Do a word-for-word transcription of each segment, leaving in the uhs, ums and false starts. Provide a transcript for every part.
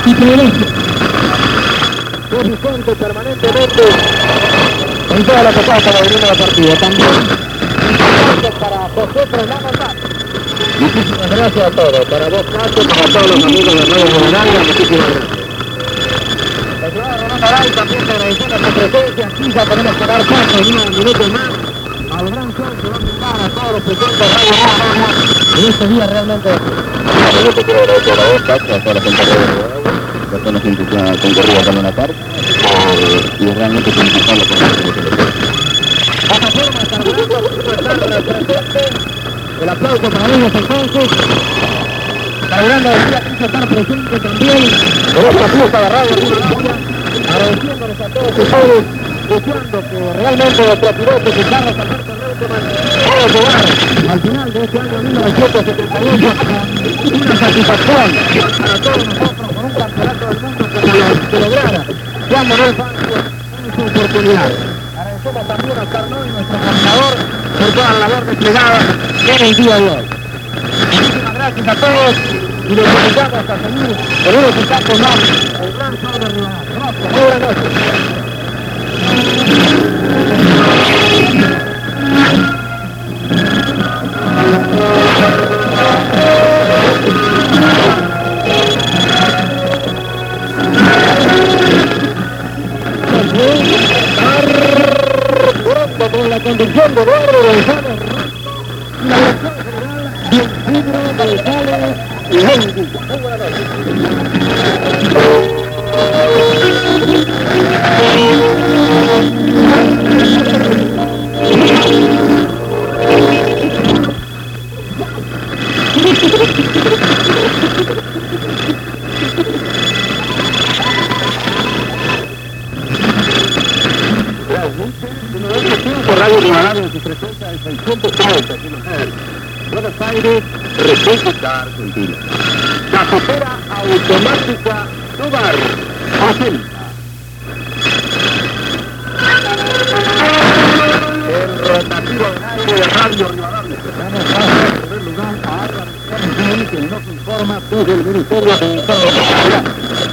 y privilegio. Vigente permanentemente en toda la tocada para venir a la partida. También para José Fernando Paz. Muchísimas gracias a todos. Para vos, Cacho, para todos los amigos de Radio General, muchísimas gracias. El señor Rolando Aray también te agradecemos su presencia. Aquí ya tenemos que dar paso en unos minutos más al gran show que va a brindar a todos los presentes de Radio General en este día realmente. Yo te quiero agradecer a vos, Cacho, a toda la gente de Radio General, a toda la gente que ha concurrido a la tarde y realmente felicitarlo por la selección. Esta forma está hablando, presente. El aplauso para ellos entonces. Carburando decía que quiso estar presente también en esta fiesta de Radio General, agradeciéndoles a todos ustedes, deseando que realmente nuestro piloto y Carlos Alberto Reutemann pueda llegar al final de este año mil novecientos setenta y ocho una satisfacción para todos nosotros con un campeonato del mundo como lo que lograra Juan Manuel Fangio en su oportunidad. Agradecemos también a Carnoy, nuestro coordinador, por toda la labor desplegada en el día de hoy. Muchísimas gracias a todos y los invitamos a seguir en unos instantes más el gran show de Rivadavia. Gracias, muy buenas noches. Con la conducción de Eduardo González y la dirección general de Pedro González Lendi. Muy buenas noches. Radio Rivadavia en su frecuencia de seiscientos treinta kilómetros. Buenos Aires, República Argentina. Cafetera automática Tobar presenta el rotativo en aire de Radio Rivadavia. Damos paso en primer lugar a Álvaro Sánchez, que nos informa desde el Ministerio de Seguridad.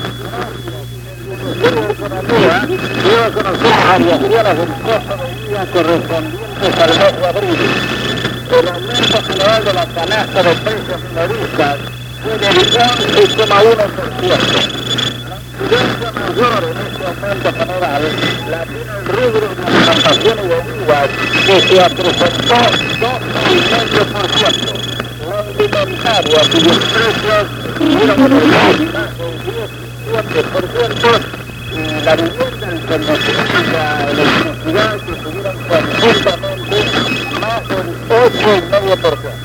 Quiero conocer varias guías del costo de vida correspondientes al mes de abril. El aumento general de la canasta de precios minoristas fue del once coma uno por ciento. La incidencia mayor en este aumento general la tiene el rubro de alimentación y bebidas, que se acrecentó dos coma cinco por ciento. La alimentaria, cuyos precios fueron por el más de diez coma siete por ciento, y la vivienda, el combustible y la electricidad que subieron conjuntamente más del ocho coma cinco por ciento.